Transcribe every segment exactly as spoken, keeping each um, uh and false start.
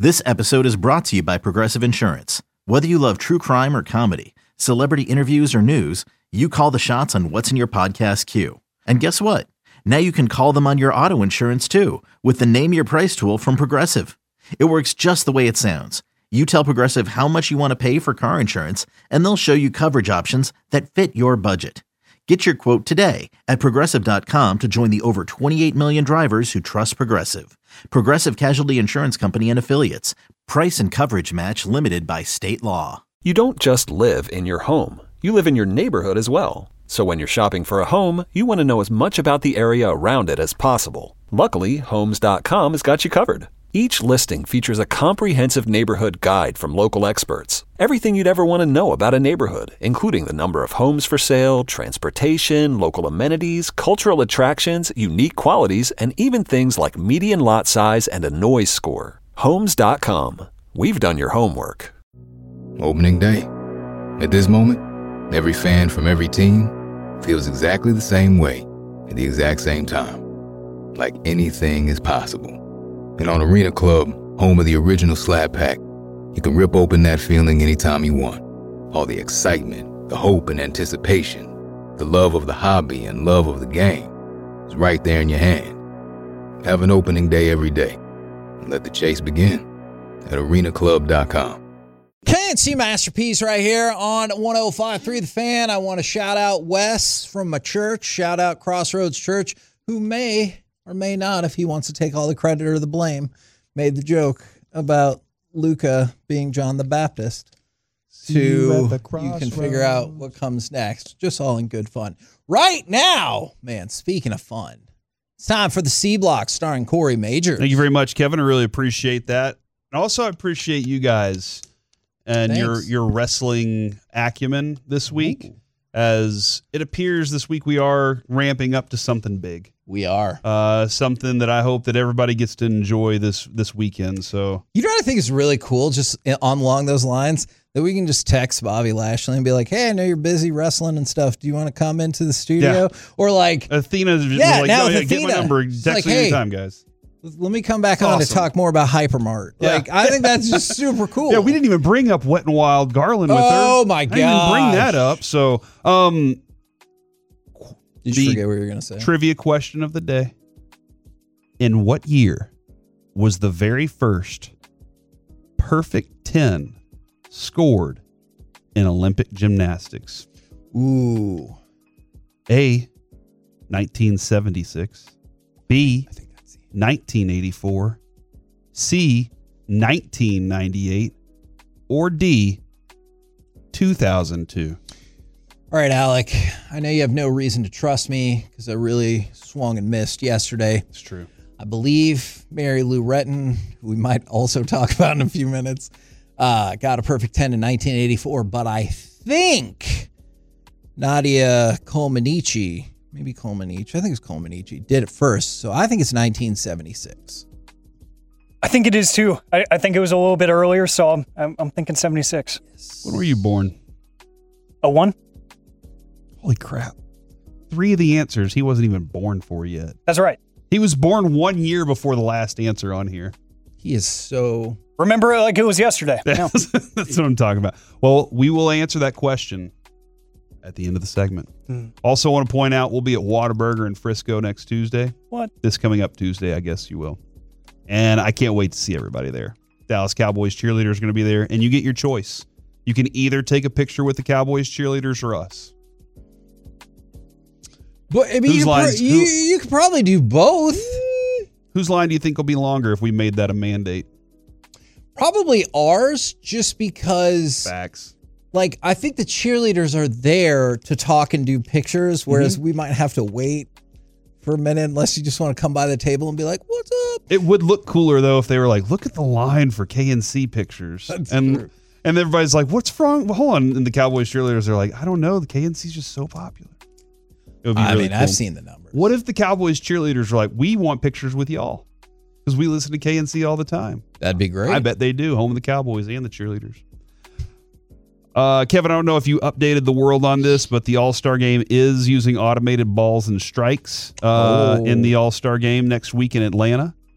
This episode is brought to you by Progressive Insurance. Whether you love true crime or comedy, celebrity interviews or news, you call the shots on what's in your podcast queue. And guess what? Now you can call them on your auto insurance too with the Name Your Price tool from Progressive. It works just the way it sounds. You tell Progressive how much you want to pay for car insurance, and they'll show you coverage options that fit your budget. Get your quote today at Progressive dot com to join the over twenty-eight million drivers who trust Progressive. Progressive Casualty Insurance Company and Affiliates. Price and coverage match limited by state law. You don't just live in your home. You live in your neighborhood as well. So when you're shopping for a home, you want to know as much about the area around it as possible. Luckily, Homes dot com has got you covered. Each listing features a comprehensive neighborhood guide from local experts. Everything you'd ever want to know about a neighborhood, including the number of homes for sale, transportation, local amenities, cultural attractions, unique qualities, and even things like median lot size and a noise score. Homes dot com. We've done your homework. Opening day. At this moment, every fan from every team feels exactly the same way at the exact same time. Like anything is possible. And on Arena Club, home of the original Slab Pack, you can rip open that feeling anytime you want. All the excitement, the hope and anticipation, the love of the hobby and love of the game is right there in your hand. Have an opening day every day. And let the chase begin at arena club dot com. K N C Masterpiece right here on one oh five point three The Fan. I want to shout out Wes from my church. Shout out Crossroads Church, who may or may not, if he wants to take all the credit or the blame, made the joke about Luca being John the Baptist. To you, you can figure out what comes next. Just all in good fun. Right now, man, speaking of fun, it's time for the C Block starring Corey Majors. Thank you very much, Kevin. I really appreciate that. And also, I appreciate you guys and Thanks. your your wrestling acumen this week. Ooh. As it appears this week we are ramping up to something big. We are. Uh, something that I hope that everybody gets to enjoy this this weekend. So you know what I think is really cool, just on along those lines, that we can just text Bobby Lashley and be like, hey, I know you're busy wrestling and stuff. Do you want to come into the studio? Yeah. Or like Athena, yeah, like, now oh, yeah, Athena, get my number. Text like, me hey, anytime, guys. Let me come back on awesome. to talk more about Hypermart. Yeah. Like, I think that's just super cool. Yeah, we didn't even bring up Wet and Wild Garland with her. Oh my god! I didn't even bring that up. So, um, did you forget what you were going to say? Trivia question of the day: in what year was the very first perfect ten scored in Olympic gymnastics? Ooh. A, nineteen seventy-six. B, nineteen eighty-four, C, nineteen ninety-eight, or D, two thousand two. All right, Alec, I know you have no reason to trust me because I really swung and missed yesterday. It's true. I believe Mary Lou Retton, who we might also talk about in a few minutes, uh, got a perfect ten in nineteen eighty-four, but I think Nadia Comaneci, maybe Comaneci, I think it's Comaneci, did it first. So I think it's nineteen seventy-six. I think it is too. I, I think it was a little bit earlier, so I'm I'm, I'm thinking seventy-six. Yes. When were you born? A one? Holy crap. Three of the answers he wasn't even born for yet. That's right. He was born one year before the last answer on here. He is so... Remember it like it was yesterday. That's, that's what I'm talking about. Well, we will answer that question at the end of the segment. Mm. Also want to point out we'll be at Whataburger in Frisco next Tuesday. What? This coming up Tuesday, I guess you will. And I can't wait to see everybody there. Dallas Cowboys cheerleaders are going to be there, and you get your choice. You can either take a picture with the Cowboys cheerleaders or us. But I mean, you, lines, pro- you, who, you could probably do both. Whose line do you think will be longer if we made that a mandate? Probably ours, just because... Facts. Like, I think the cheerleaders are there to talk and do pictures, whereas mm-hmm. we might have to wait for a minute unless you just want to come by the table and be like, what's up? It would look cooler, though, if they were like, look at the line for K N C pictures. That's and true. And everybody's like, what's wrong? Well, hold on. And the Cowboys cheerleaders are like, I don't know. The K N C's just so popular. It would be I really mean, cool. I've seen the numbers. What if the Cowboys cheerleaders are like, we want pictures with y'all? Because we listen to K N C all the time. That'd be great. I bet they do. Home of the Cowboys and the cheerleaders. Uh, Kevin, I don't know if you updated the world on this, but the All-Star Game is using automated balls and strikes uh, oh. in the All-Star Game next week in Atlanta.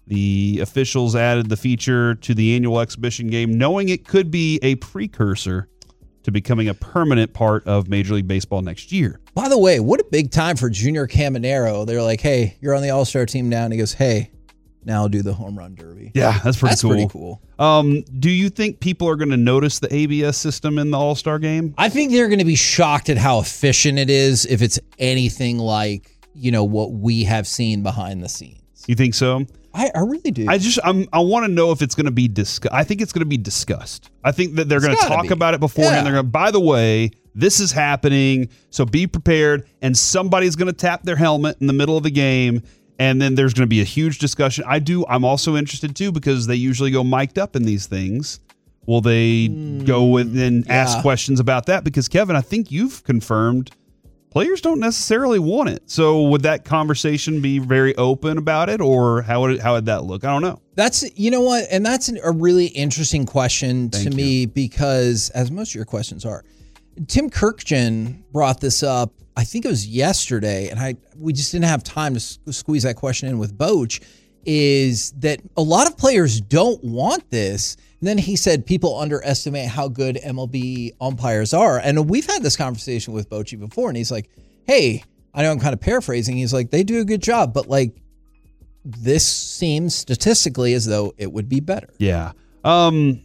The officials added the feature to the annual exhibition game, knowing it could be a precursor to becoming a permanent part of Major League Baseball next year. By the way, what a big time for Junior Caminero. They're like, hey, you're on the All-Star team now. And he goes, hey, now I'll do the home run derby. Yeah, that's pretty that's cool. pretty cool. Um, do you think people are going to notice the A B S system in the All-Star game? I think they're going to be shocked at how efficient it is if it's anything like, you know, what we have seen behind the scenes. You think so? I, I really do. I just I'm, I want to know if it's going to be discussed. I think it's going to be discussed. I think that they're going to talk be. about it beforehand. Yeah. They're going to, by the way, this is happening, so be prepared. And somebody's going to tap their helmet in the middle of the game, and then there's going to be a huge discussion. I do. I'm also interested too because they usually go mic'd up in these things. Will they mm, go with and yeah. ask questions about that? Because Kevin, I think you've confirmed players don't necessarily want it. So would that conversation be very open about it, or how would it, how would that look? I don't know. That's, you know what, and that's a really interesting question Thank to you. me because, as most of your questions are, Tim Kirkjian brought this up, I think it was yesterday, and I we just didn't have time to squeeze that question in with Boch, is that a lot of players don't want this. And then he said people underestimate how good M L B umpires are. And we've had this conversation with Bochy before, and he's like, hey, I know I'm kind of paraphrasing. He's like, they do a good job, but like this seems statistically as though it would be better. Yeah. Um.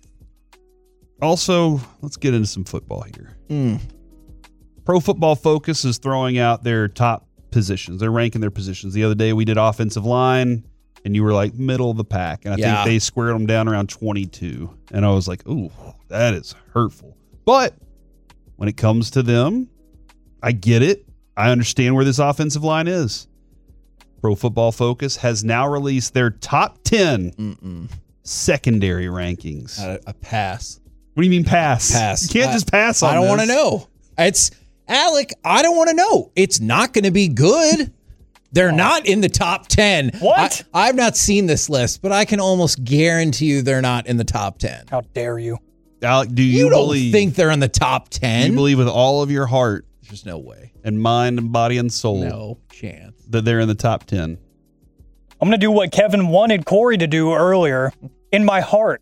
Also, let's get into some football here. Mm. Pro Football Focus is throwing out their top positions. They're ranking their positions. The other day we did offensive line, and you were like middle of the pack. And I Yeah. think they squared them down around twenty-two. And I was like, ooh, that is hurtful. But when it comes to them, I get it. I understand where this offensive line is. Pro Football Focus has now released their top ten Mm-mm. secondary rankings. A, a pass. What do you mean pass? Pass. You can't I, just pass on I don't this. want to know. It's, Alec, I don't want to know. It's not going to be good. They're not in the top ten. What? I, I've not seen this list, but I can almost guarantee you they're not in the top ten. How dare you? Alec, do you, You don't believe, think they're in the top ten? you believe with all of your heart There's no way. and mind and body and soul No chance. that they're in the top ten? I'm going to do what Kevin wanted Corey to do earlier. In my heart.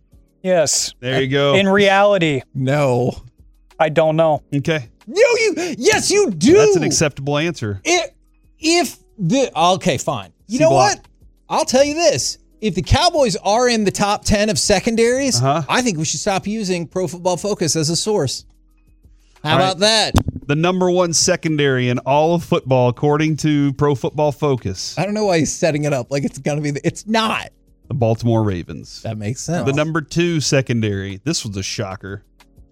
Yes. There you go. In reality, No. I don't know. Okay. No, you. Yes, you do. That's an acceptable answer. If, if the okay, fine. You C know block. what? I'll tell you this: if the Cowboys are in the top ten of secondaries, Uh-huh. I think we should stop using Pro Football Focus as a source. How All right. about that? The number one secondary in all of football, according to Pro Football Focus, I don't know why he's setting it up like it's gonna be. The, it's not. the Baltimore Ravens. That makes sense. The number two secondary, this was a shocker.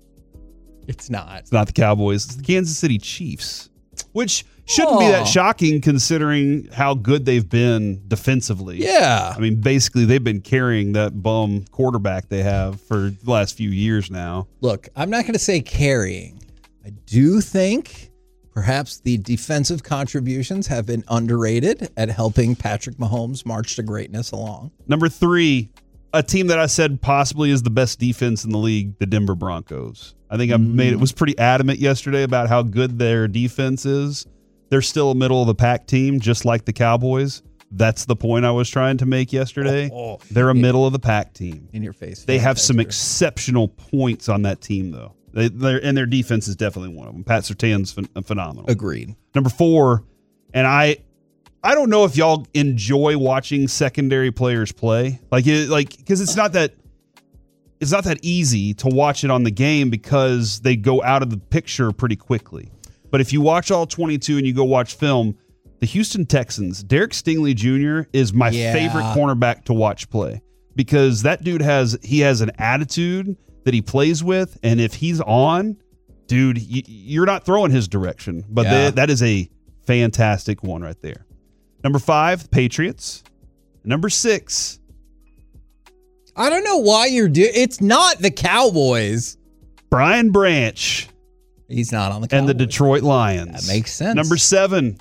It's not. It's not the Cowboys. It's the Kansas City Chiefs, which shouldn't be that Aw. shocking considering how good they've been defensively. Yeah. I mean, basically, they've been carrying that bum quarterback they have for the last few years now. Look, I'm not going to say carrying. I do think perhaps the defensive contributions have been underrated at helping Patrick Mahomes march to greatness along. Number three, a team that I said possibly is the best defense in the league, the Denver Broncos. I think I made it was pretty adamant yesterday about how good their defense is. They're still a middle of the pack team, just like the Cowboys. That's the point I was trying to make yesterday. Oh, oh. They're a middle of the pack team. In your face. They have some Fantastic. exceptional points on that team, though. They, they're, and their defense is definitely one of them. Pat Surtain's phen- phenomenal. Agreed. Number four, and I, I don't know if y'all enjoy watching secondary players play, like, it, like because it's not that, it's not that easy to watch it on the game because they go out of the picture pretty quickly. But if you watch all twenty-two and you go watch film, the Houston Texans, Derek Stingley Junior is my Yeah. favorite cornerback to watch play because that dude has he has an attitude that he plays with, and if he's on, dude, y- you're not throwing his direction. But Yeah. they, that is a fantastic one right there. Number five, the Patriots. Number six, I don't know why you're doing. It's not the Cowboys. Brian Branch He's not on the Cowboys. and the Detroit Lions. That makes sense. Number seven,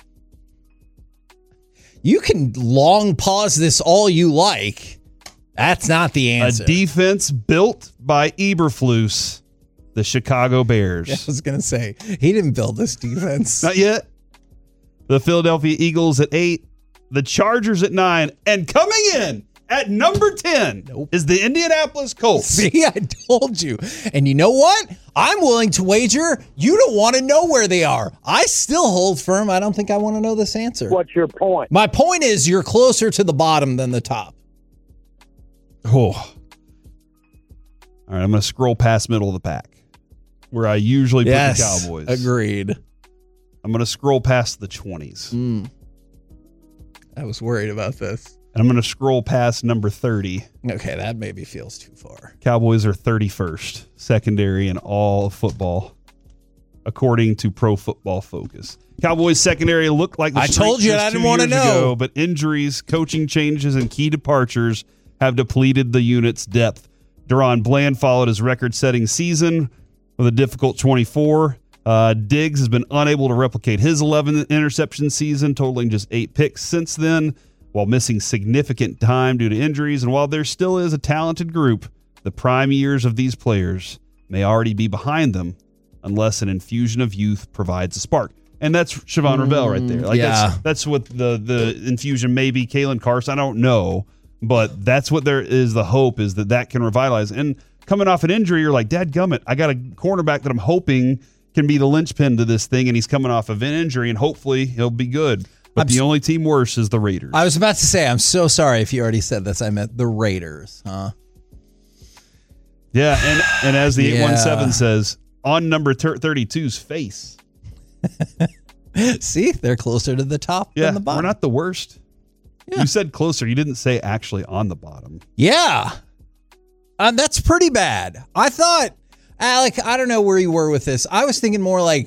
You can long pause this all you like. That's not the answer. a defense built by Eberflus, the Chicago Bears. I was going to say, he didn't build this defense. Not yet. The Philadelphia Eagles at eight, the Chargers at nine, and coming in at number ten Nope. is the Indianapolis Colts. See, I told you. And you know what? I'm willing to wager you don't want to know where they are. I still hold firm. I don't think I want to know this answer. What's your point? My point is you're closer to the bottom than the top. Oh. All right, I'm going to scroll past middle of the pack, where I usually put Yes, the Cowboys. agreed. I'm going to scroll past the twenties. Mm. I was worried about this. And I'm going to scroll past number thirty. Okay, that maybe feels too far. Cowboys are thirty-first secondary in all of football, according to Pro Football Focus. Cowboys secondary looked like the I streak told you just I didn't two wanna years know. ago, but injuries, coaching changes, and key departures have depleted the unit's depth. Deron Bland followed his record-setting season with a difficult twenty-four. Uh, Diggs has been unable to replicate his eleven interception season, totaling just eight picks since then, while missing significant time due to injuries. And while there still is a talented group, the prime years of these players may already be behind them unless an infusion of youth provides a spark. And that's Siobhan Rebell right there. Like yeah. that's, that's what the, the infusion may be. Kalen Carson, I don't know. But that's what there is. The hope is that that can revitalize. And coming off an injury, you're like, dadgummit, I got a cornerback that I'm hoping can be the linchpin to this thing. And he's coming off of an injury, and hopefully he'll be good. But I'm the s- only team worse is the Raiders. I was about to say, I'm so sorry if you already said this. I meant the Raiders, huh? Yeah, and, and as the Yeah. eight one seven says, on number thirty-two's face. See, they're closer to the top Yeah, than the bottom. we're not the worst. Yeah. You said closer. You didn't say actually on the bottom. Yeah. Um, that's pretty bad. I thought, Alec, I don't know where you were with this. I was thinking more like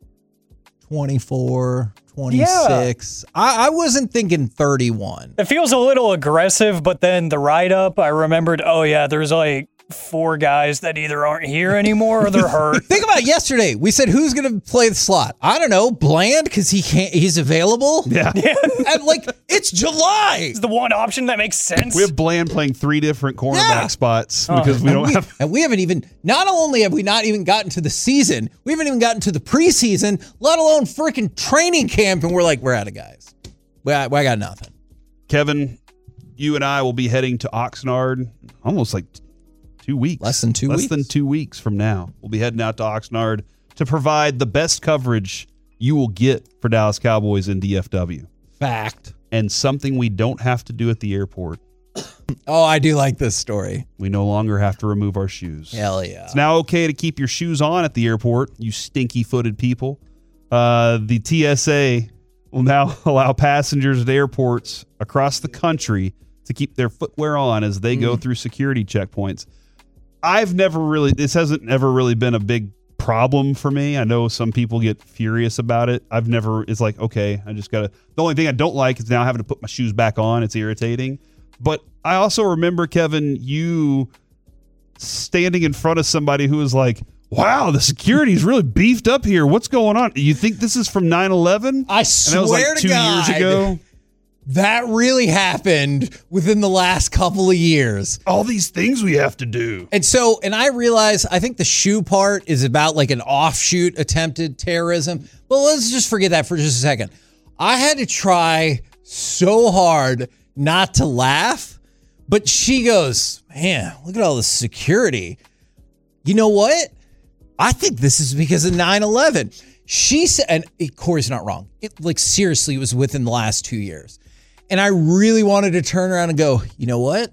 twenty-four, twenty-six. I, I wasn't thinking thirty-one. It feels a little aggressive, but then the write-up, I remembered, oh yeah, there's like four guys that either aren't here anymore or they're hurt. Think about yesterday. We said, who's going to play the slot? I don't know. Bland, because he can't. He's available. Yeah. And like, it's July. It's the one option that makes sense. We have Bland playing three different cornerback Yeah. spots because we don't we, have. and we haven't even, not only have we not even gotten to the season, we haven't even gotten to the preseason, let alone freaking training camp. And we're like, we're out of guys. We, I, I got nothing. Kevin, you and I will be heading to Oxnard almost like two weeks. Less than two Less weeks. than two weeks from now. We'll be heading out to Oxnard to provide the best coverage you will get for Dallas Cowboys in D F W. Fact. And something we don't have to do at the airport. Oh, I do like this story. We no longer have to remove our shoes. Hell yeah. It's now okay to keep your shoes on at the airport, you stinky-footed people. Uh, the T S A will now allow passengers at airports across the country to keep their footwear on as they go through security checkpoints. I've never really, this hasn't ever really been a big problem for me. I know some people get furious about it. I've never, it's like, okay, I just got to, the only thing I don't like is now having to put my shoes back on. It's irritating. But I also remember, Kevin, you standing in front of somebody who was like, wow, the security's really beefed up here. What's going on? You think this is from nine eleven? I And that was swear like to two God, years ago. that really happened within the last couple of years. All these things we have to do. And so, and I realize, I think the shoe part is about like an offshoot attempted terrorism. But let's just forget that for just a second. I had to try so hard not to laugh, but she goes, man, look at all the security. You know what? I think this is because of nine eleven. She said, and Corey's not wrong. It, like, seriously, it was within the last two years. And I really wanted to turn around and go, you know what?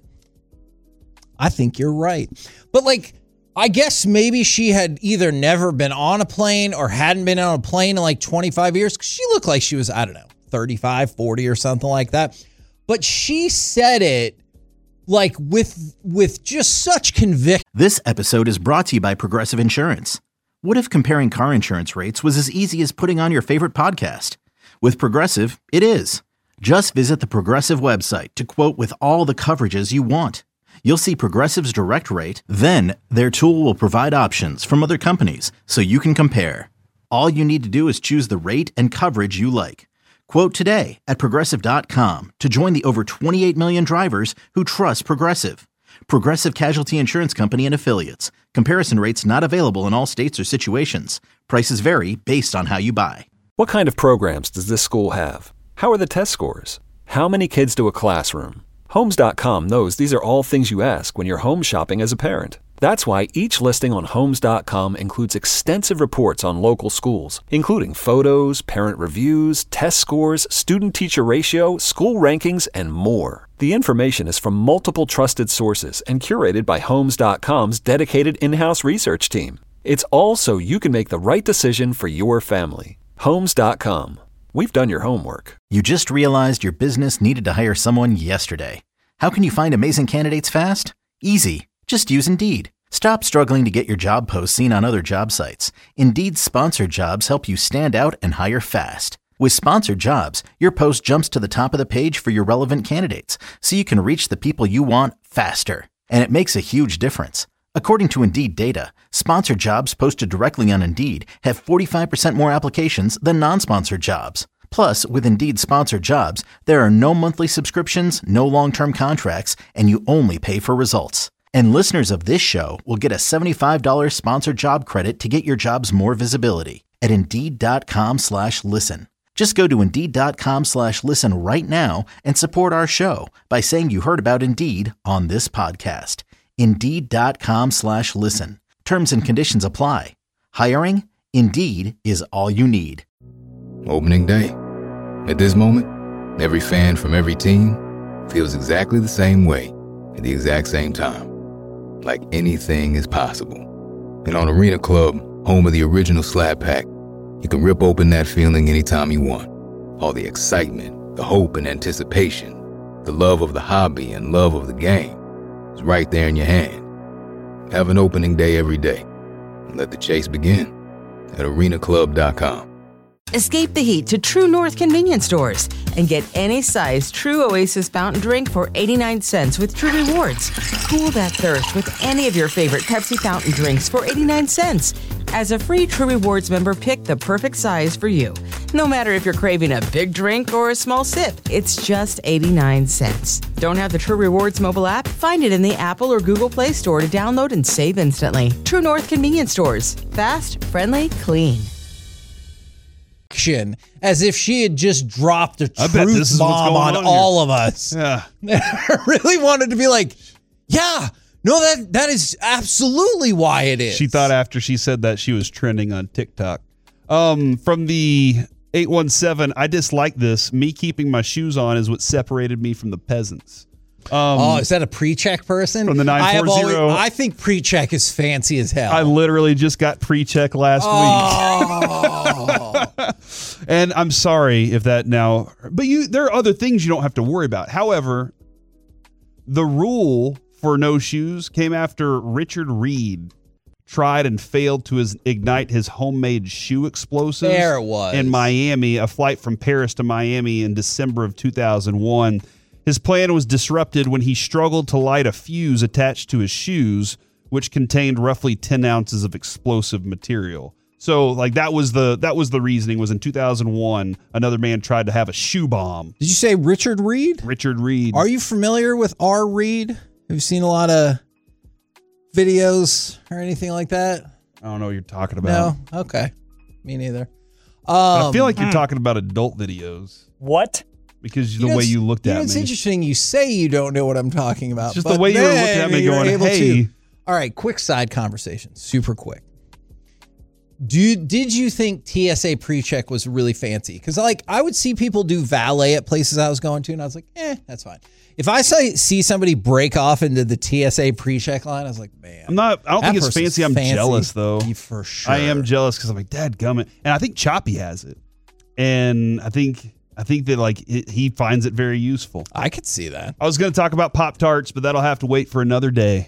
I think you're right. But like, I guess maybe she had either never been on a plane or hadn't been on a plane in like twenty-five years. 'Cause she looked like she was, I don't know, thirty-five, forty or something like that. But she said it like with, with just such conviction. This episode is brought to you by Progressive Insurance. What if comparing car insurance rates was as easy as putting on your favorite podcast? With Progressive, it is. Just visit the Progressive website to quote with all the coverages you want. You'll see Progressive's direct rate, then their tool will provide options from other companies so you can compare. All you need to do is choose the rate and coverage you like. Quote today at Progressive dot com to join the over twenty-eight million drivers who trust Progressive. Progressive Casualty Insurance Company and Affiliates. Comparison rates not available in all states or situations. Prices vary based on how you buy. What kind of programs does this school have? How are the test scores? How many kids to a classroom? Homes dot com knows these are all things you ask when you're home shopping as a parent. That's why each listing on Homes dot com includes extensive reports on local schools, including photos, parent reviews, test scores, student-teacher ratio, school rankings, and more. The information is from multiple trusted sources and curated by Homes dot com's dedicated in-house research team. It's all so you can make the right decision for your family. Homes dot com. We've done your homework. You just realized your business needed to hire someone yesterday. How can you find amazing candidates fast? Easy. Just use Indeed. Stop struggling to get your job posts seen on other job sites. Indeed's sponsored jobs help you stand out and hire fast. With sponsored jobs, your post jumps to the top of the page for your relevant candidates, so you can reach the people you want faster. And it makes a huge difference. According to Indeed data, sponsored jobs posted directly on Indeed have forty-five percent more applications than non-sponsored jobs. Plus, with Indeed sponsored jobs, there are no monthly subscriptions, no long-term contracts, and you only pay for results. And listeners of this show will get a seventy-five dollars sponsored job credit to get your jobs more visibility at Indeed.com slash listen. Just go to Indeed.com slash listen right now and support our show by saying you heard about Indeed on this podcast. Indeed.com slash listen. Terms and conditions apply. Hiring? Indeed is all you need. Opening day. At this moment, every fan from every team feels exactly the same way at the exact same time. Like anything is possible. And on Arena Club, home of the original Slab Pack, you can rip open that feeling anytime you want. All the excitement, the hope and anticipation, the love of the hobby and love of the game is right there in your hand. Have an opening day every day. And let the chase begin at arena club dot com. Escape the heat to True North convenience stores and get any size True Oasis fountain drink for eighty-nine cents with True Rewards. Cool that thirst with any of your favorite Pepsi fountain drinks for eighty-nine cents. As a free True Rewards member, pick the perfect size for you. No matter if you're craving a big drink or a small sip, it's just eighty-nine cents. Don't have the True Rewards mobile app? Find it in the Apple or Google Play Store to download and save instantly. True North convenience stores. Fast, friendly, clean. As if she had just dropped a I bet truth this is what's bomb going on on all here. of us. Yeah. I really wanted to be like, yeah, no, that that is absolutely why it is. She thought after she said that she was trending on TikTok. Um, from the eight one seven, I dislike this. Me keeping my shoes on is what separated me from the peasants. Um, oh, is that a pre-check person? From the nine I have four zero. always, I think pre-check is fancy as hell. I literally just got pre-check last oh. week. And I'm sorry if that now, but you, there are other things you don't have to worry about. However, the rule for no shoes came after Richard Reed tried and failed to his, ignite his homemade shoe explosives. There it was. In Miami, a flight from Paris to Miami in December of two thousand one. His plan was disrupted when he struggled to light a fuse attached to his shoes, which contained roughly ten ounces of explosive material. So, like that was the that was the reasoning. Was in two thousand one, another man tried to have a shoe bomb. Did you say Richard Reed? Richard Reed. Are you familiar with R. Reed? Have you seen a lot of videos or anything like that? I don't know what you're talking about. No? Okay. Me neither. I Um, feel like you're talking about adult videos What? because you the know, way it's- you looked you know, at It's me. interesting you say you don't know what I'm talking about. It's just but the way you were looking at then me you're going, able hey. to. All right, quick side conversation. Super quick. Do you, did you think T S A pre-check was really fancy? Because like I would see people do valet at places I was going to, and I was like, eh, that's fine. If I say, see somebody break off into the T S A pre-check line, I was like, man. I'm not. I don't that think it's person's fancy. I'm fancy. jealous though. For sure. I am jealous because I'm like, Dad, gummit, and I think Choppy has it, and I think I think that like it, he finds it very useful. I could see that. I was going to talk about Pop Tarts, but that'll have to wait for another day.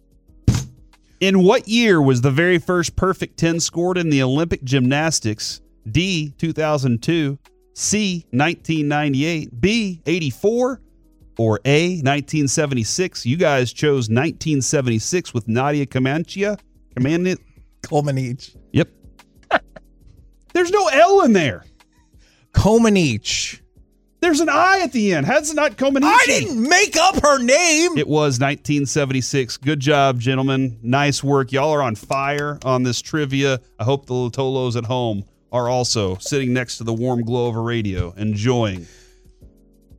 In what year was the very first perfect ten scored in the Olympic gymnastics? D, two thousand two, C, nineteen ninety-eight, B, eighty-four, or A, nineteen seventy-six? You guys chose nineteen seventy-six with Nadia Comaneci. Command Comaneci. Yep. There's no L in there. Comaneci. There's an I at the end. How's it not Comaneci? I didn't make up her name. It was nineteen seventy-six. Good job, gentlemen. Nice work. Y'all are on fire on this trivia. I hope the Latolos at home are also sitting next to the warm glow of a radio, enjoying.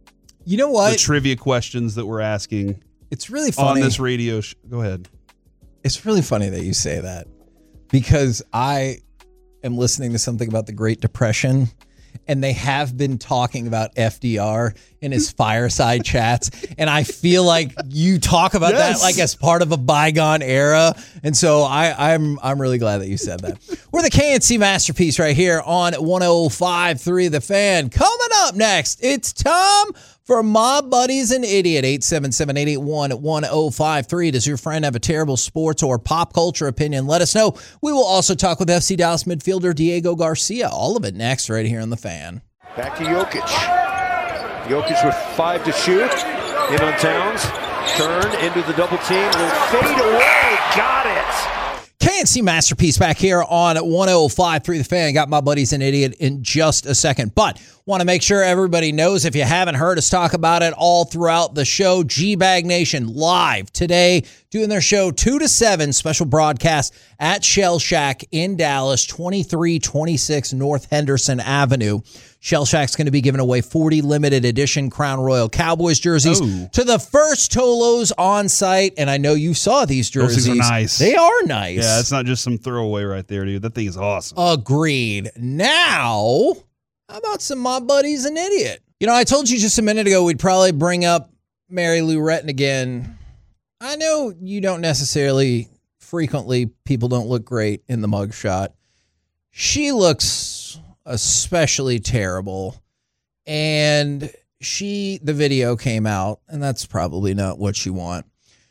You know what? The trivia questions that we're asking. It's really funny. On this radio sh- Go ahead. It's really funny that you say that because I am listening to something about the Great Depression, and they have been talking about F D R in his fireside chats. And I feel like you talk about Yes. that like as part of a bygone era. And so I, I'm I'm really glad that you said that. We're the K N C Masterpiece right here on one oh five point three The Fan. Coming up next, it's time for My Buddy's an Idiot. eight seven seven, eight eight one, one oh five three. Does your friend have a terrible sports or pop culture opinion? Let us know. We will also talk with F C Dallas midfielder Diego Garcia. All of it next right here on The Fan. Back to Jokic. Jokic with five to shoot. In on Towns. Turn into the double team. Will fade away. Got it. K N C Masterpiece back here on one oh five point three The Fan. Got My Buddy's an Idiot in just a second. But want to make sure everybody knows, if you haven't heard us talk about it all throughout the show, G-Bag Nation live today doing their show two to seven, special broadcast at Shell Shack in Dallas, twenty-three twenty-six North Henderson Avenue. Shell Shack's going to be giving away forty limited edition Crown Royal Cowboys jerseys Oh. to the first Tolos on site. And I know you saw these Those jerseys. things are nice. They are nice. Yeah, it's not just some throwaway right there, dude. That thing is awesome. Agreed. Now, how about some My Buddy's an Idiot? You know, I told you just a minute ago we'd probably bring up Mary Lou Retton again. I know you don't necessarily, frequently, people don't look great in the mugshot. She looks especially terrible. And she, the video came out, and that's probably not what you want.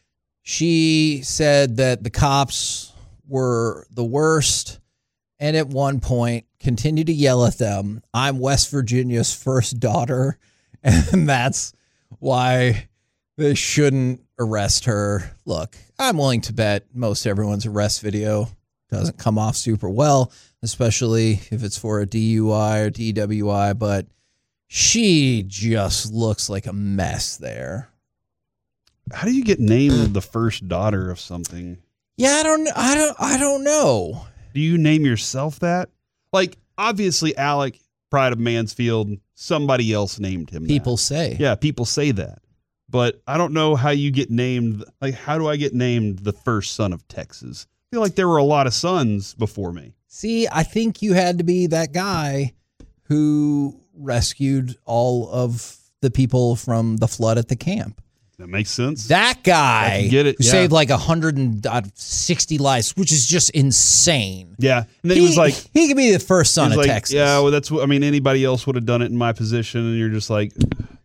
She said that the cops were the worst, and at one point continued to yell at them, "I'm West Virginia's first daughter," and that's why they shouldn't arrest her. Look, I'm willing to bet most everyone's arrest video doesn't come off super well, especially if it's for a D U I or D W I, but she just looks like a mess there. How do you get named the first daughter of something? Yeah, I don't I don't I don't know. Do you name yourself that? Like, obviously, Alec, Pride of Mansfield, somebody else named him People that. say. Yeah, people say that. But I don't know how you get named. Like, how do I get named the first son of Texas? I feel like there were a lot of sons before me. See, I think you had to be that guy who rescued all of the people from the flood at the camp. That makes sense. That I guy can get it, who yeah. saved like one hundred sixty lives, which is just insane. Yeah. And then he, was like, he could be the first son he of was like, Texas. yeah, well, that's what, I mean, anybody else would have done it in my position. And you're just like,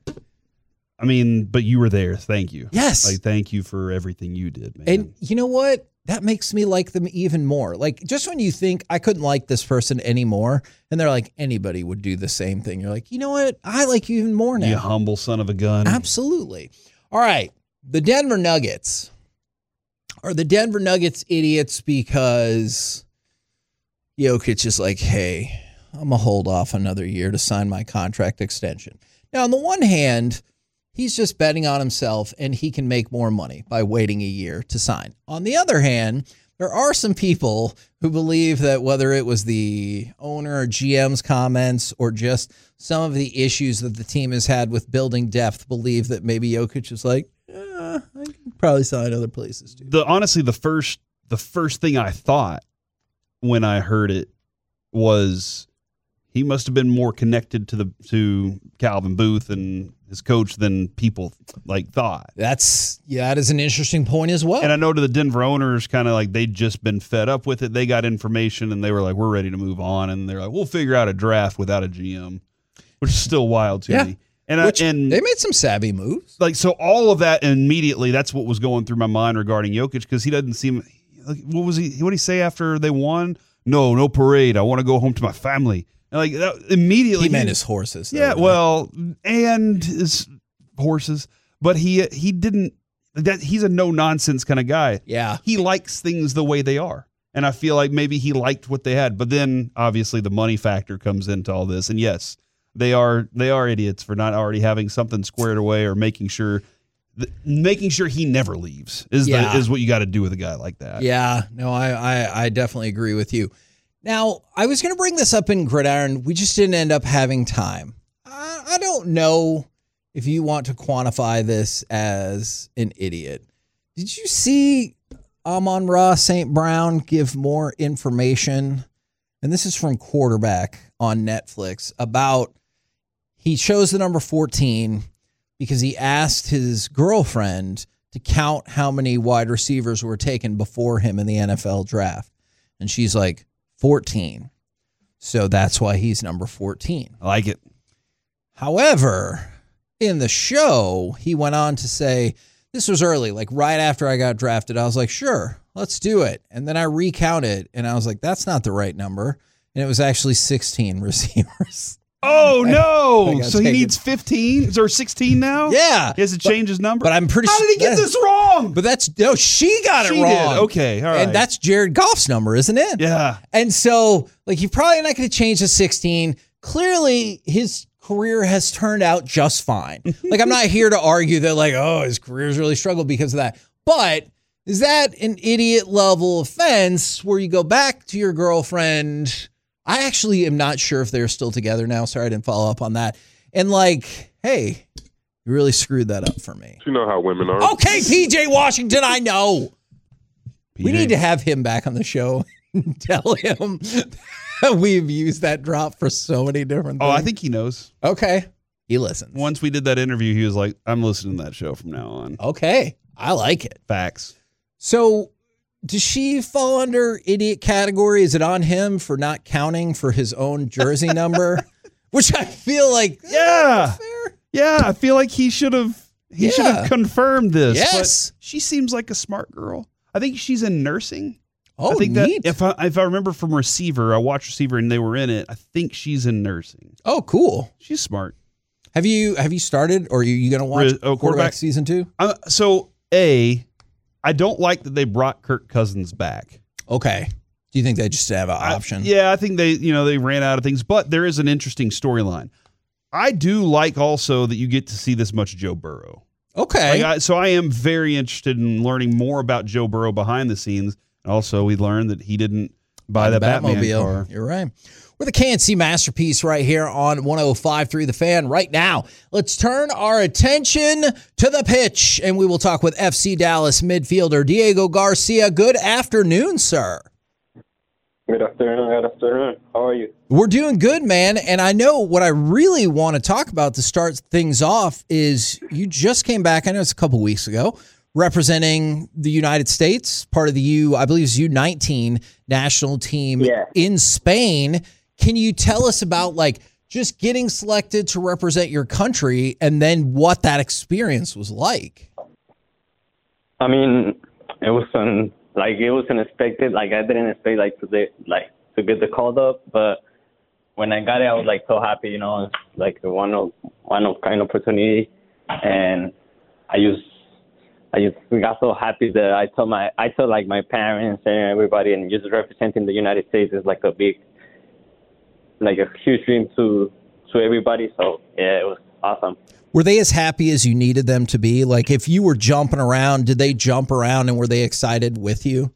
I mean, but you were there. Thank you. Yes. Like, thank you for everything you did, man. And you know what? That makes me like them even more. Like, just when you think I couldn't like this person anymore, and they're like, anybody would do the same thing. You're like, you know what? I like you even more now. You humble son of a gun. Absolutely. All right. The Denver Nuggets. Are the Denver Nuggets idiots because Jokic is like, hey, I'm going to hold off another year to sign my contract extension? Now, on the one hand, he's just betting on himself and he can make more money by waiting a year to sign. On the other hand, there are some people who believe that whether it was the owner or G M's comments or just some of the issues that the team has had with building depth, believe that maybe Jokic is like, eh, I can probably sign other places too. The honestly, the first the first thing I thought when I heard it was he must have been more connected to the to Calvin Booth and his coach than people like thought. That's yeah, that is an interesting point as well. And I know to the Denver owners, kind of like they'd just been fed up with it. They got information and they were like, "We're ready to move on." And they're like, "We'll figure out a draft without a G M," which is still wild to Yeah. me. And Which I, and they made some savvy moves. like so, all of that immediately. That's what was going through my mind regarding Jokic because he doesn't seem. Like, what was he? What did he say after they won? No, no parade. I want to go home to my family. And like that, immediately, He meant his horses. though, yeah, right? well, and his horses, but he he didn't. That he's a no nonsense kind of guy. Yeah. He likes things the way they are, and I feel like maybe he liked what they had. But then obviously the money factor comes into all this, and yes, they are they are idiots for not already having something squared away or making sure. Making sure he never leaves is Yeah. the, is what you got to do with a guy like that. Yeah, no, I, I, I definitely agree with you. Now, I was going to bring this up in Gridiron. We just didn't end up having time. I, I don't know if you want to quantify this as an idiot. Did you see Amon-Ra Saint Brown give more information? And this is from Quarterback on Netflix about he chose the number fourteen because he asked his girlfriend to count how many wide receivers were taken before him in the N F L draft. And she's like, fourteen. So that's why he's number fourteen. I like it. However, in the show, he went on to say, this was early, like right after I got drafted. I was like, sure, let's do it. And then I recounted, and I was like, that's not the right number. And it was actually sixteen receivers. Oh, no. I got So he taken. needs fifteen or sixteen now? Yeah. He has to change his number? But I'm pretty How sure. did he get that- this wrong? But that's, no, she got She it did. wrong. Okay, all right. And that's Jared Goff's number, isn't it? Yeah. And so, like, you're probably not going to change to sixteen. Clearly, his career has turned out just fine. Like, I'm not here to argue that, like, oh, his career's really struggled because of that. But is that an idiot level offense where you go back to your girlfriend? I actually am not sure if they're still together now. Sorry, I didn't follow up on that. And like, hey, you really screwed that up for me. You know how women are. Okay, P J Washington, I know. P J. We need to have him back on the show and tell him that we've used that drop for so many different things. Oh, I think he knows. Okay. He listens. Once we did that interview, he was like, I'm listening to that show from now on. Okay. I like it. Facts. So does she fall under idiot category? Is it on him for not counting for his own jersey number? Which I feel like, Yeah. fair. Yeah, I feel like he should have he Yeah. should have confirmed this. Yes. But she seems like a smart girl. I think she's in nursing. Oh, I think neat. that if I if I remember from Receiver, I watched Receiver and they were in it. I think she's in nursing. Oh, cool. She's smart. Have you have you started or are you going to watch Re- oh, quarterback, quarterback? season two? Uh, so A, I don't like that they brought Kirk Cousins back. Okay. Do you think they just have an I- option? yeah, I think they, you know, they ran out of things, but there is an interesting storyline. I do like also that you get to see this much Joe Burrow. Okay. Like I, so I am very interested in learning more about Joe Burrow behind the scenes. Also, we learned that he didn't buy the Batman car. You're right. We're the K N C Masterpiece right here on one oh five point three The Fan right now. Let's turn our attention to the pitch, and we will talk with F C Dallas midfielder Diego Garcia. Good afternoon, sir. Good afternoon. Good afternoon. How are you? We're doing good, man. And I know what I really want to talk about to start things off is you just came back, I know it's a couple weeks ago, representing the United States, part of the U, I believe it's U nineteen national team Yeah. in Spain. Can you tell us about like just getting selected to represent your country and then what that experience was like? I mean, it was un, like it was unexpected. Like I didn't expect like to the, like to get the call up, but when I got it, I was like so happy. You know, it's like a one of one of kind opportunity, and I just I just got so happy that I told my I told like my parents and everybody, and just representing the United States is like a big, like a huge dream to to everybody. So yeah, it was awesome. Were they as happy as you needed them to be? Like if you were jumping around, did they jump around and were they excited with you?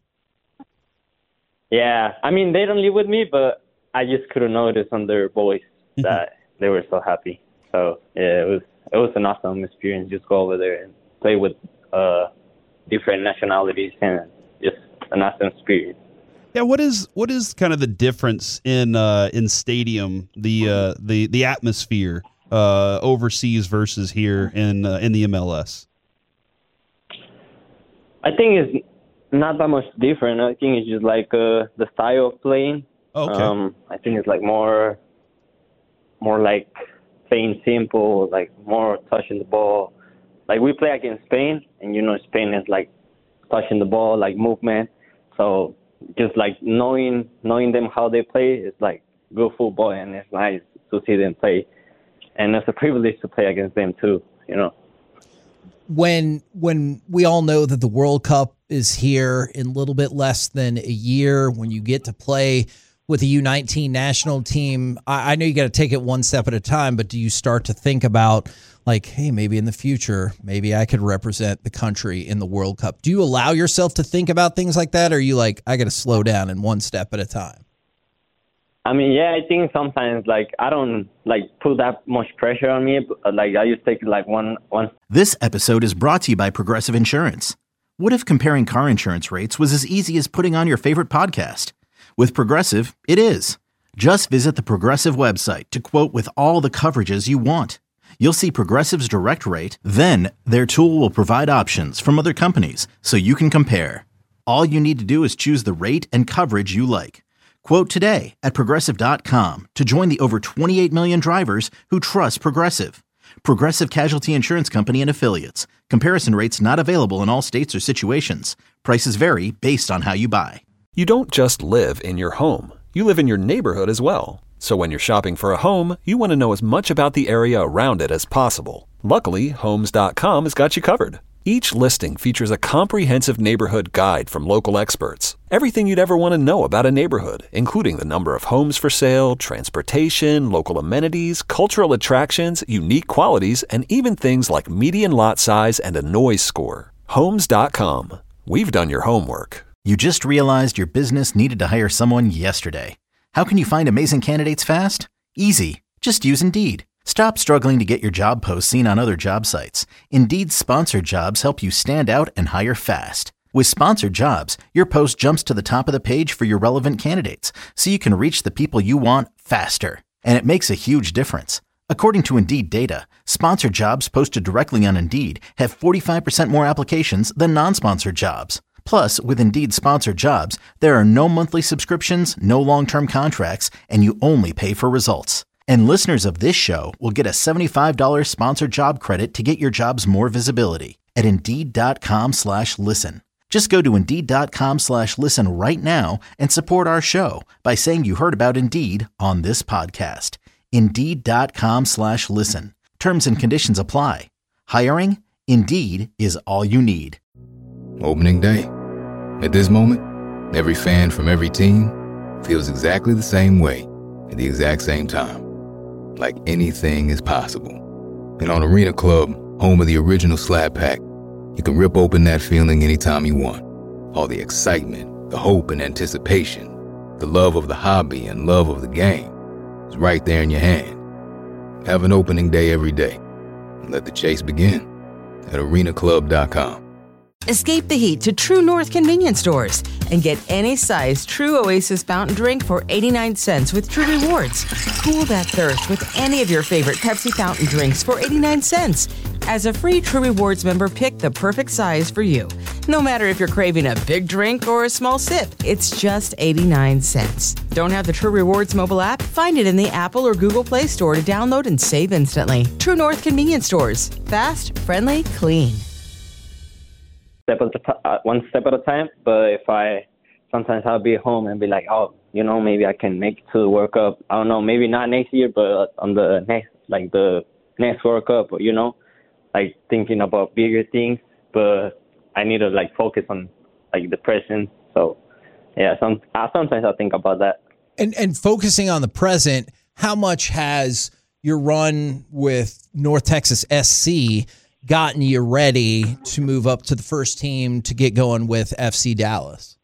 Yeah, I mean they don't live with me, but I just couldn't notice on their voice that they were so happy. So yeah, it was it was an awesome experience. Just go over there and play with uh, different nationalities and just an awesome experience. Yeah, what is what is kind of the difference in uh, in stadium, the uh, the the atmosphere uh, overseas versus here in uh, in the M L S? I think it's not that much different. I think it's just like uh, the style of playing. Oh, okay. Um, I think it's like more, more like playing simple, like more touching the ball. Like we play against Spain, and you know Spain is like touching the ball, like movement. So just like knowing knowing them how they play is like good football, and it's nice to see them play. And it's a privilege to play against them too, you know. When when we all know that the World Cup is here in a little bit less than a year, when you get to play with the U nineteen national team, I, I know you got to take it one step at a time, but do you start to think about like, hey, maybe in the future, maybe I could represent the country in the World Cup? Do you allow yourself to think about things like that, or are you like, I got to slow down and one step at a time? I mean, yeah, I think sometimes like I don't like put that much pressure on me. But, like I just take like one one. This episode is brought to you by Progressive Insurance. What if comparing car insurance rates was as easy as putting on your favorite podcast? With Progressive, it is. Just visit the Progressive website to quote with all the coverages you want. You'll see Progressive's direct rate, then their tool will provide options from other companies so you can compare. All you need to do is choose the rate and coverage you like. Quote today at Progressive dot com to join the over twenty-eight million drivers who trust Progressive. Progressive Casualty Insurance Company and Affiliates. Comparison rates not available in all states or situations. Prices vary based on how you buy. You don't just live in your home. You live in your neighborhood as well. So when you're shopping for a home, you want to know as much about the area around it as possible. Luckily, Homes dot com has got you covered. Each listing features a comprehensive neighborhood guide from local experts. Everything you'd ever want to know about a neighborhood, including the number of homes for sale, transportation, local amenities, cultural attractions, unique qualities, and even things like median lot size and a noise score. Homes dot com. We've done your homework. You just realized your business needed to hire someone yesterday. How can you find amazing candidates fast? Easy. Just use Indeed. Stop struggling to get your job posts seen on other job sites. Indeed's sponsored jobs help you stand out and hire fast. With sponsored jobs, your post jumps to the top of the page for your relevant candidates, so you can reach the people you want faster. And it makes a huge difference. According to Indeed data, sponsored jobs posted directly on Indeed have forty-five percent more applications than non-sponsored jobs. Plus, with Indeed sponsored jobs, there are no monthly subscriptions, no long-term contracts, and you only pay for results. And listeners of this show will get a seventy-five dollars sponsored job credit to get your jobs more visibility at Indeed.com slash listen. Just go to Indeed.com slash listen right now and support our show by saying you heard about Indeed on this podcast. Indeed.com slash listen. Terms and conditions apply. Hiring? Indeed is all you need. Opening day. At this moment, every fan from every team feels exactly the same way at the exact same time. Like anything is possible. And on Arena Club, home of the original Slab Pack, you can rip open that feeling anytime you want. All the excitement, the hope and anticipation, the love of the hobby and love of the game is right there in your hand. Have an opening day every day. And let the chase begin at arena club dot com. Escape the heat to True North convenience stores and get any size True Oasis fountain drink for eighty-nine cents with True Rewards. Cool that thirst with any of your favorite Pepsi fountain drinks for eighty-nine cents. As a free True Rewards member, pick the perfect size for you. No matter if you're craving a big drink or a small sip, it's just eighty-nine cents. Don't have the True Rewards mobile app? Find it in the Apple or Google Play Store to download and save instantly. True North convenience stores. Fast, friendly, clean. Step at a t- uh, one step at a time. But if I sometimes I'll be at home and be like, oh, you know, maybe I can make it to the World Cup. I don't know, maybe not next year, but on the next, like the next World Cup, you know, like thinking about bigger things. But I need to like focus on like the present. So yeah, some uh, sometimes I think about that. And and focusing on the present, how much has your run with North Texas S C gotten you ready to move up to the first team to get going with F C Dallas?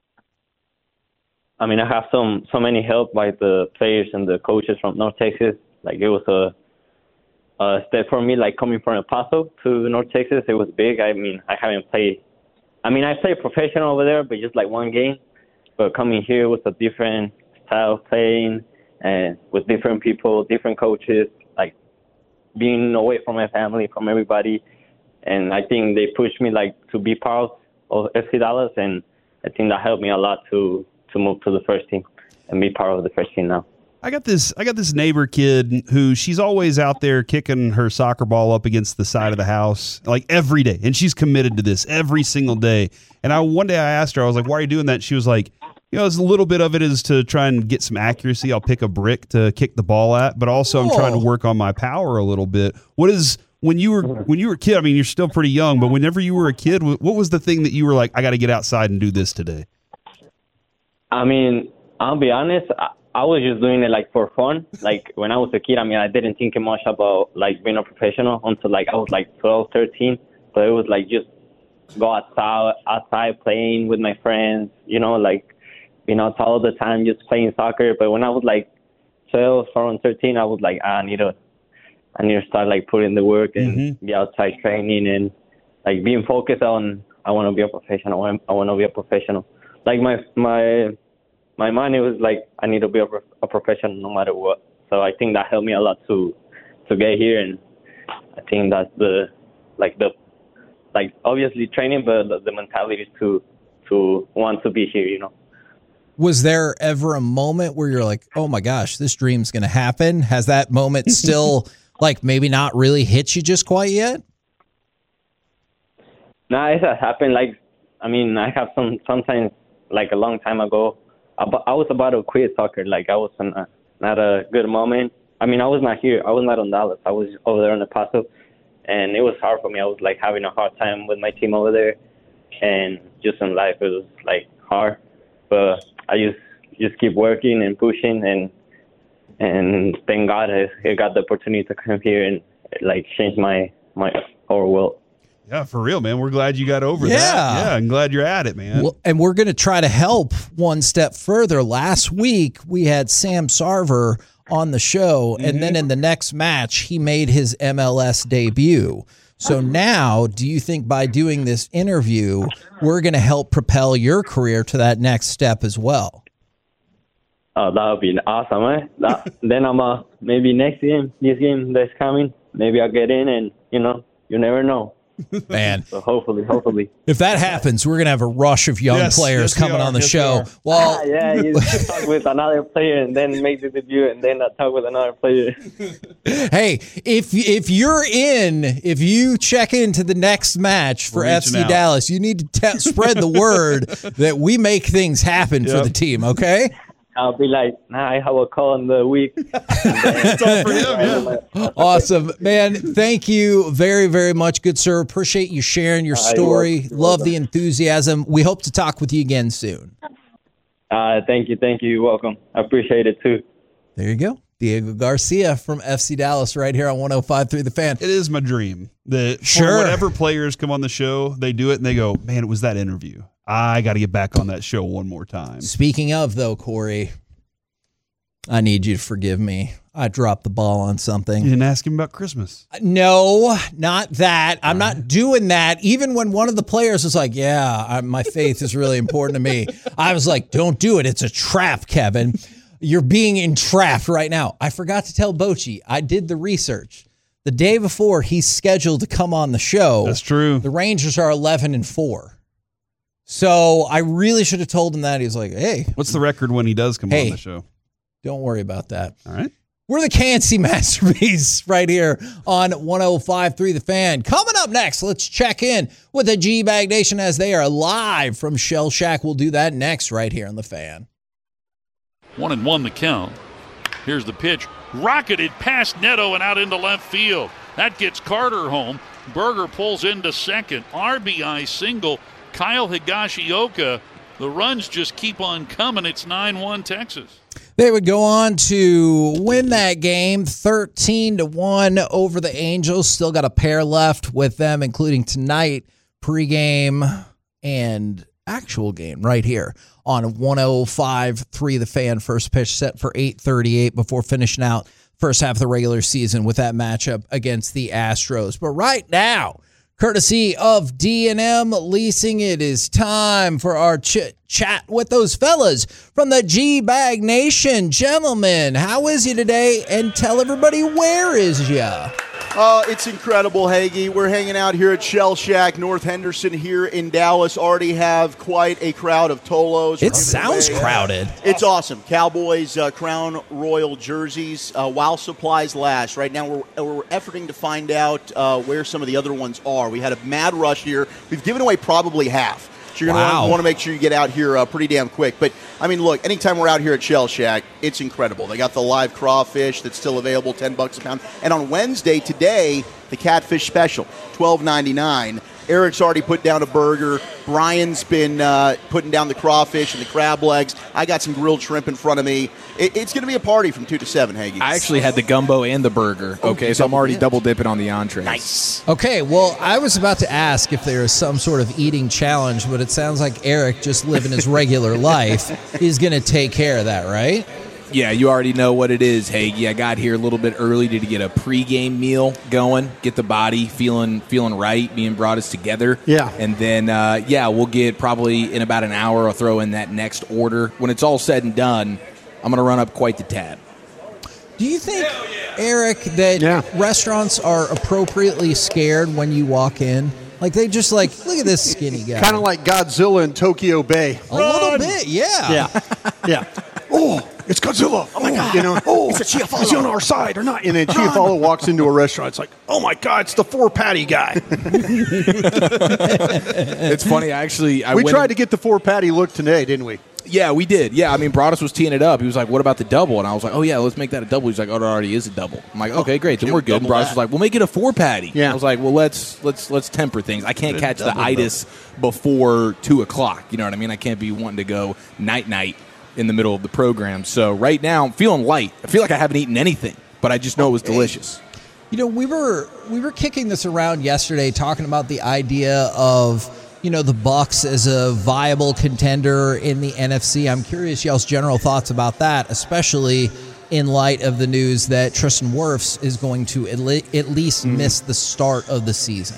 I mean, I have some so many help by the players and the coaches from North Texas. Like it was a, a step for me, like coming from El Paso to North Texas. It was big. I mean, I haven't played. I mean, I played professional over there, but just like one game. But coming here was a different style of playing and with different people, different coaches, like being away from my family, from everybody. And I think they pushed me like to be part of F C Dallas, and I think that helped me a lot to to move to the first team and be part of the first team now. I got this I got this neighbor kid who she's always out there kicking her soccer ball up against the side of the house like every day, and she's committed to this every single day. And I one day I asked her, I was like, why are you doing that? She was like, you know, a little bit of it is to try and get some accuracy. I'll pick a brick to kick the ball at, but also I'm trying to work on my power a little bit. What is When you were when you were a kid, I mean, you're still pretty young, but whenever you were a kid, what was the thing that you were like, I got to get outside and do this today? I mean, I'll be honest, I, I was just doing it like for fun. Like when I was a kid, I mean, I didn't think much about like being a professional until like I was like twelve, thirteen. But it was like just go outside, outside playing with my friends, you know, like being outside all the time, just playing soccer. But when I was like twelve, around thirteen, I was like, ah, I need to, I need to start like putting the work and Mm-hmm. be outside training and like being focused on. I want to be a professional. I want, I want to be a professional. Like my my my mind, it was like I need to be a, a professional no matter what. So I think that helped me a lot to to get here, and I think that's the like the like obviously training, but the, the mentality is to to want to be here, you know. Was there ever a moment where you're like, oh my gosh, this dream's going to happen? Has that moment still like maybe not really hit you just quite yet? No, it has happened. Like, I mean, I have some sometimes like a long time ago, I, I was about to quit soccer. Like I was in a, not a good moment. I mean, I was not here. I was not on Dallas. I was over there in El Paso, and it was hard for me. I was like having a hard time with my team over there, and just in life it was like hard. But I just just keep working and pushing, and and thank God I, I got the opportunity to come here and like change my my whole world. Yeah, for real, man. We're glad you got over Yeah. that. Yeah, I'm glad you're at it, man. Well, and we're going to try to help one step further. Last week, we had Sam Sarver on the show, Mm-hmm. and then in the next match, he made his M L S debut. So now, do you think by doing this interview, we're going to help propel your career to that next step as well? Oh, that would be awesome, eh? That, then I'm uh, maybe next game, this game that's coming, maybe I'll get in, and, you know, you never know. Man, So hopefully, hopefully. if that happens, we're going to have a rush of young Yes, players yes, we coming are. on the Yes, we show. are. Well, Ah, yeah, you talk with another player and then make the debut, and then I talk with another player. hey, if if you're in, if you check into the next match for We're F reaching C out. Dallas, you need to te- spread the word that we make things happen for Yep. the team, okay? I'll be like, nah, I have a call in the week. It's all for him, yeah. Awesome. Man, thank you very, very much, good sir. Appreciate you sharing your Uh, you're story. welcome. You're Love welcome. the enthusiasm. We hope to talk with you again soon. Uh, thank you, thank you. You're welcome. I appreciate it, too. There you go. Diego Garcia from F C Dallas right here on one oh five point three The Fan. It is my dream that Sure. for whatever players come on the show, they do it and they go, man, it was that interview. I got to get back on that show one more time. Speaking of, though, Corey, I need you to forgive me. I dropped the ball on something. You didn't ask him about Christmas. No, not that. I'm not doing that. Even when one of the players was like, yeah, I, my faith is really important to me. I was like, don't do it. It's a trap, Kevin. You're being entrapped right now. I forgot to tell Bochy. I did the research. The day before he's scheduled to come on the show, That's true. the Rangers are eleven and four. So I really should have told him that. He was like, hey, What's the record when he does come Hey. on the show? don't worry about that. All right. We're the Can't See Masterpiece right here on one oh five point three The Fan. Coming up next, let's check in with the G-Bag Nation as they are live from Shell Shack. We'll do that next right here on The Fan. One and one the count. Here's the pitch. Rocketed past Neto and out into left field. That gets Carter home. Berger pulls into second. R B I single. Kyle Higashioka. The runs just keep on coming. It's nine one Texas. They would go on to win that game thirteen to one over the Angels. Still got a pair left with them, including tonight, pregame and actual game right here on one oh five point three The Fan. First pitch set for eight thirty-eight before finishing out first half of the regular season with that matchup against the Astros. But right now, courtesy of D and M Leasing, it is time for our ch- chat with those fellas from the G-Bag Nation. Gentlemen, how is you today? And tell everybody, where is ya? Uh, it's incredible, Hagee. We're hanging out here at Shell Shack, North Henderson here in Dallas. Already have quite a crowd of Tolos. It sounds away. crowded. It's awesome. Cowboys uh, Crown Royal jerseys uh, while supplies last. Right now we're, we're efforting to find out uh, where some of the other ones are. We had a mad rush here. We've given away probably half. So you're going to Wow. want to make sure you get out here uh, pretty damn quick. But, I mean, look, anytime we're out here at Shell Shack, it's incredible. They got the live crawfish that's still available, ten bucks a pound. And on Wednesday, today, the catfish special, twelve ninety-nine. Eric's already put down a burger. Brian's been uh, putting down the crawfish and the crab legs. I got some grilled shrimp in front of me. It, it's going to be a party from two to seven, Hagee. I actually had the gumbo and the burger. Oh, Okay, you so I'm double already dipped. double dipping on the entrees. Nice. Okay, well, I was about to ask if there is some sort of eating challenge, but it sounds like Eric, just living his regular life, is going to take care of that, right? Yeah, you already know what it is, Hagee. I got here a little bit early to get a pregame meal going, get the body feeling feeling right. Me and Broadus together. Yeah. And then, uh, yeah, we'll get probably in about an hour, I'll throw in that next order. When it's all said and done, I'm going to run up quite the tab. Do you think, Eric, that Yeah. restaurants are appropriately scared when you walk in? Like, they just like, look at this skinny guy. Kind of like Godzilla in Tokyo Bay. A little bit, yeah. Yeah. Yeah. Oh, it's Godzilla. Oh, my God. You know, oh, it's a Chiafalo. Is he on our side or not? And then Chiafalo walks into a restaurant. It's like, oh, my God, it's the four-patty guy. It's funny, actually. I we went tried in- to get the four-patty look today, didn't we? Yeah, we did. Yeah, I mean, Broadus was teeing it up. He was like, what about the double? And I was like, oh, yeah, let's make that a double. He's like, oh, it already is a double. I'm like, okay, great. Then we're good. And Broadus was like, we'll make it a four-patty. Yeah. I was like, well, let's let's let's temper things. I can't Good catch the double, itis before two o'clock. You know what I mean? I can't be wanting to go night-night in the middle of the program. So right now, I'm feeling light. I feel like I haven't eaten anything, but I just know it was delicious. You know, we were we were kicking this around yesterday, talking about the idea of, you know, the Bucs as a viable contender in the N F C. I'm curious y'all's general thoughts about that, especially in light of the news that Tristan Wirfs is going to at, le- at least mm. miss the start of the season.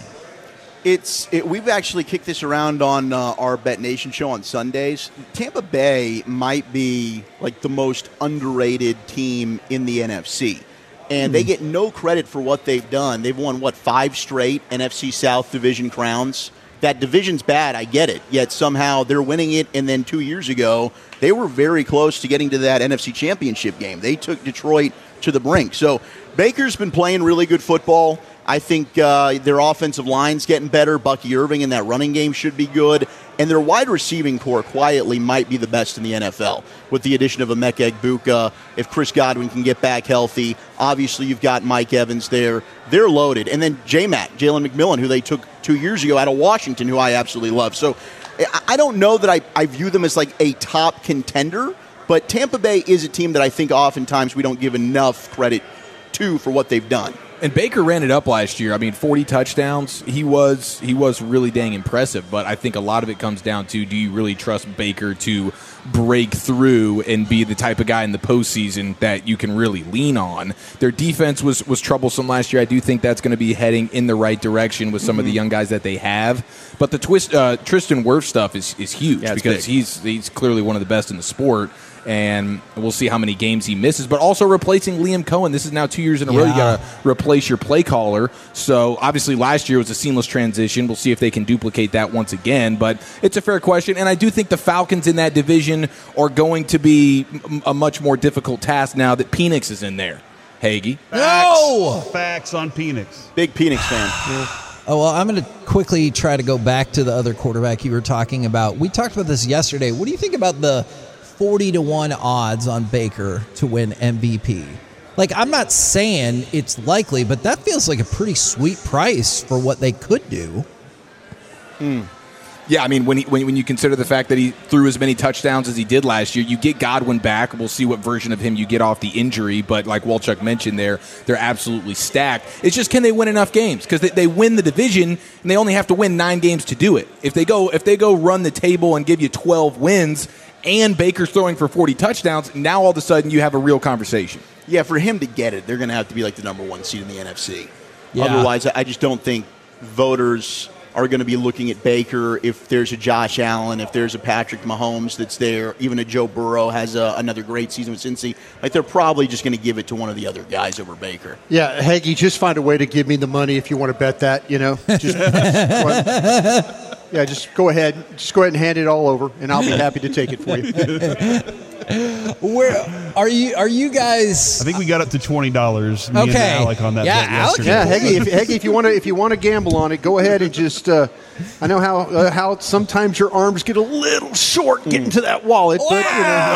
It's it, we've actually kicked this around on uh, our Bet Nation show on Sundays. Tampa Bay might be like the most underrated team in the N F C, and mm. they get no credit for what they've done. They've won what five straight N F C South division crowns. That division's bad, I get it, yet somehow they're winning it, and then two years ago, they were very close to getting to that N F C Championship game. They took Detroit to the brink. So Baker's been playing really good football. I think uh, their offensive line's getting better. Bucky Irving in that running game should be good. And their wide receiving core quietly might be the best in the N F L with the addition of Emeka Egbuka. If Chris Godwin can get back healthy, obviously you've got Mike Evans there. They're loaded. And then J-Mac, Jalen McMillan, who they took two years ago out of Washington, who I absolutely love. So I don't know that I, I view them as like a top contender, but Tampa Bay is a team that I think oftentimes we don't give enough credit to for what they've done. And Baker ran it up last year. I mean, forty touchdowns. He was he was really dang impressive. But I think a lot of it comes down to, do you really trust Baker to break through and be the type of guy in the postseason that you can really lean on? Their defense was, was troublesome last year. I do think that's going to be heading in the right direction with some mm-hmm. of the young guys that they have. But the twist, uh, Tristan Wirfs stuff is, is huge yeah, because big. he's he's clearly one of the best in the sport. And we'll see how many games he misses. But also replacing Liam Cohen. This is now two years in a yeah. row. You got to replace your play caller. So obviously last year was a seamless transition. We'll see if they can duplicate that once again. But it's a fair question. And I do think the Falcons in that division are going to be a much more difficult task now that Penix is in there. Hagee. No! Facts on Penix. Big Penix fan. Yeah. Oh, well, I'm going to quickly try to go back to the other quarterback you were talking about. We talked about this yesterday. What do you think about the forty to one odds on Baker to win M V P? Like, I'm not saying it's likely, but that feels like a pretty sweet price for what they could do. Mm. Yeah, I mean, when, he, when when you consider the fact that he threw as many touchdowns as he did last year, you get Godwin back. We'll see what version of him you get off the injury. But like Walchuk mentioned there, they're absolutely stacked. It's just, can they win enough games? Because they, they win the division, and they only have to win nine games to do it. If they go if they go run the table and give you twelve wins, and Baker's throwing for forty touchdowns, now all of a sudden you have a real conversation. Yeah, for him to get it, they're going to have to be like the number one seed in the N F C. Yeah. Otherwise, I just don't think voters are going to be looking at Baker if there's a Josh Allen, if there's a Patrick Mahomes that's there, even a Joe Burrow has a, another great season with Cincy. Like, they're probably just going to give it to one of the other guys over Baker. Yeah, Hagee, just find a way to give me the money if you want to bet that, you know. Just, yeah, just go ahead. Just go ahead and hand it all over, and I'll be happy to take it for you. Where are you? Are you guys? I think we got up to twenty dollars. Me Okay. and Alec on that. Yeah, bet Alec- yesterday. Yeah, Hagee, if, Hagee, if you want to, if you want to gamble on it, go ahead and just. Uh, I know how uh, how sometimes your arms get a little short getting to that wallet, but you know.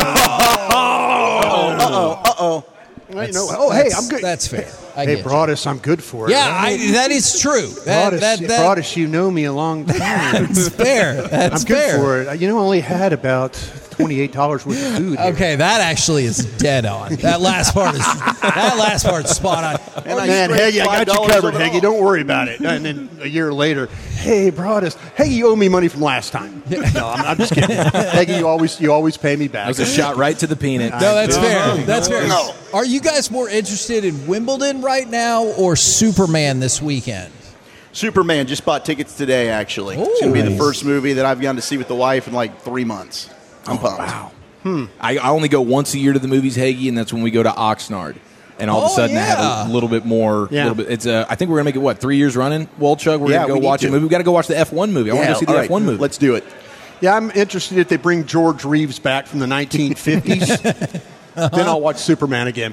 Uh oh, uh oh. You know, oh, hey, I'm good. That's fair. I Hey, get Broadus, I'm good for it. Yeah, right? I, that is true. That, Broadus, that, that, Broadus, you know me a long time. That's fair. That's I'm good fair. for it. You know, I only had about twenty-eight dollars worth of food. Here. Okay, that actually is dead on. That last part is that last part's spot on. And man, Heggy, I got you covered, Heggy. Don't worry about it. And then a year later, hey, Broadus, Heggy, you owe me money from last time. No, I'm, I'm just kidding. Heggy, you always you always pay me back. That was a shot right to the peanut. No, that's fair. That's fair. No. Are you guys more interested in Wimbledon right now or Superman this weekend? Superman. Just bought tickets today, actually. Ooh, it's going to be nice. The first movie that I've gone to see with the wife in like three months. I'm oh, pumped. Wow. Hmm. I, I only go once a year to the movies, Hagee, and that's when we go to Oxnard. And all oh, of a sudden, yeah. I have a little bit more. Yeah. Little bit. It's uh, I think we're gonna make it what three years running. Wolchuk, we're yeah, gonna go we watch to. a movie. We got to go watch the F one movie. I yeah, want to go see the right. F one movie. Let's do it. Yeah, I'm interested if they bring George Reeves back from the nineteen fifties. Uh-huh. Then I'll watch Superman again.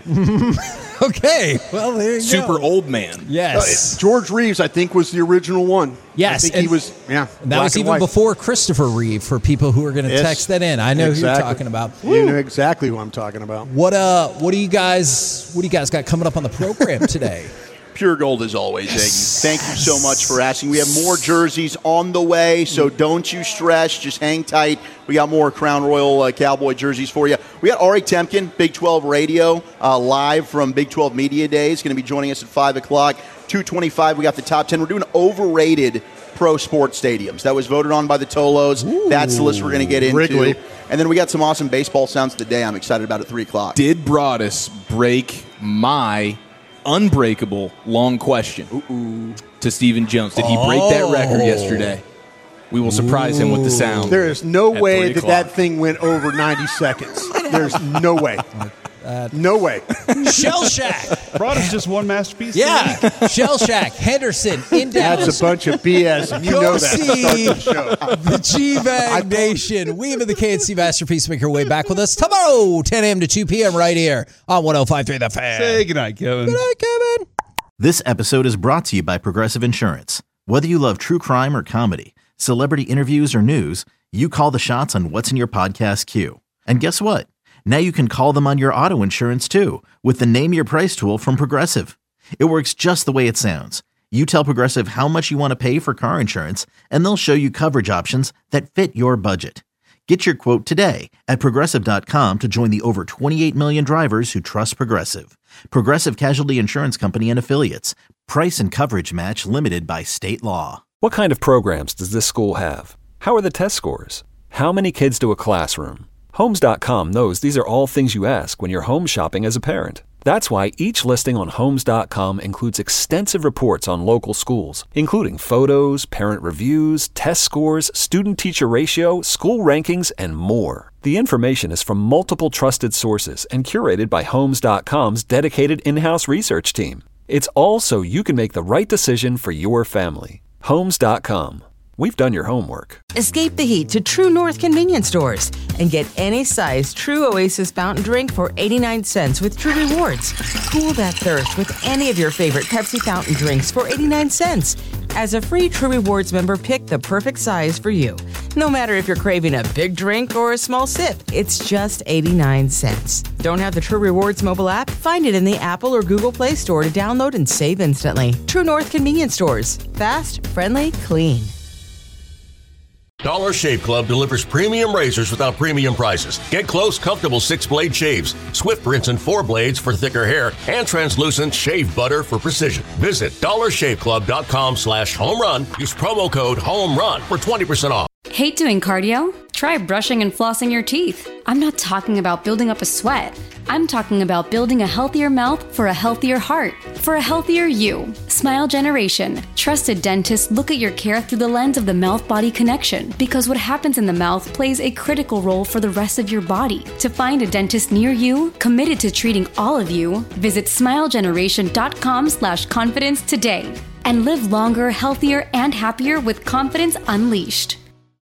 Okay, well there you Super go. Super old man. Yes, uh, George Reeves, I think, was the original one. Yes, I think he was. Yeah, that was even before Christopher Reeve. For people who are going to yes. text that in, I know exactly. who you're talking about. You Woo. know exactly who I'm talking about. What uh, what do you guys, what do you guys got coming up on the program today? Pure gold as always, yes. Hagee. Thank you so much for asking. We have more jerseys on the way, so don't you stress. Just hang tight. We got more Crown Royal uh, Cowboy jerseys for you. We got Ari Temkin, Big twelve Radio, uh, live from Big twelve Media Days. Going to be joining us at five o'clock. two twenty-five, we got the top ten. We're doing overrated pro sports stadiums. That was voted on by the Tolos. Ooh, that's the list we're going to get into. Wrigley. And then we got some awesome baseball sounds of the day I'm excited about at three o'clock. Did Broadus break my unbreakable long question Ooh. to Stephen Jones? Did he break that record yesterday? We will surprise Ooh. him with the sound. There is no way that that thing went over ninety seconds. There's no way. Uh, no way. Shell Shack. Broadus just one masterpiece. Yeah. Shell Shack, Henderson, in Dallas. That's a bunch of B S, and you Go know that. See the, show. the G-Bag Nation. We have the K N C Masterpiece Maker way back with us tomorrow, ten a.m. to two p.m. right here on one oh five point three The Fan. Say goodnight, Kevin. Good night, Kevin. This episode is brought to you by Progressive Insurance. Whether you love true crime or comedy, celebrity interviews or news, you call the shots on what's in your podcast queue. And guess what? Now you can call them on your auto insurance too with the Name Your Price tool from Progressive. It works just the way it sounds. You tell Progressive how much you want to pay for car insurance, and they'll show you coverage options that fit your budget. Get your quote today at Progressive dot com to join the over twenty-eight million drivers who trust Progressive. Progressive Casualty Insurance Company and Affiliates. Price and coverage match limited by state law. What kind of programs does this school have? How are the test scores? How many kids do a classroom? Homes dot com knows these are all things you ask when you're home shopping as a parent. That's why each listing on Homes dot com includes extensive reports on local schools, including photos, parent reviews, test scores, student-teacher ratio, school rankings, and more. The information is from multiple trusted sources and curated by Homes dot com's dedicated in-house research team. It's all so you can make the right decision for your family. Homes dot com. We've done your homework. Escape the heat to True North convenience stores and get any size True Oasis fountain drink for eighty-nine cents with True Rewards. Cool that thirst with any of your favorite Pepsi fountain drinks for eighty-nine cents. As a free True Rewards member, pick the perfect size for you. No matter if you're craving a big drink or a small sip, it's just eighty-nine cents. Don't have the True Rewards mobile app? Find it in the Apple or Google Play Store to download and save instantly. True North convenience stores. Fast, friendly, clean. Dollar Shave Club delivers premium razors without premium prices. Get close, comfortable six-blade shaves, swift rinse and four blades for thicker hair, and translucent shave butter for precision. Visit dollar shave club dot com slash home run. Use promo code HOMERUN for twenty percent off. Hate doing cardio? Try brushing and flossing your teeth. I'm not talking about building up a sweat. I'm talking about building a healthier mouth for a healthier heart, for a healthier you. Smile Generation. Trusted dentists look at your care through the lens of the mouth-body connection, because what happens in the mouth plays a critical role for the rest of your body. To find a dentist near you, committed to treating all of you, visit smile generation dot com slash confidence today and live longer, healthier, and happier with confidence unleashed.